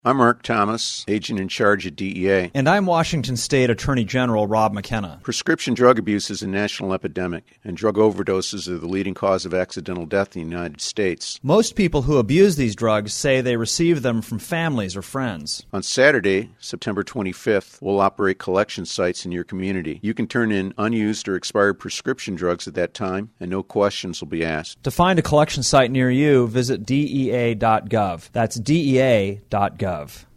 I'm Mark Thomas, agent in charge at DEA. And I'm Washington State Attorney General Rob McKenna. Prescription drug abuse is a national epidemic, and drug overdoses are the leading cause of accidental death in the United States. Most people who abuse these drugs say they receive them from families or friends. On Saturday, September 25th, we'll operate collection sites in your community. You can turn in unused or expired prescription drugs at that time, and no questions will be asked. To find a collection site near you, visit DEA.gov. That's DEA.gov.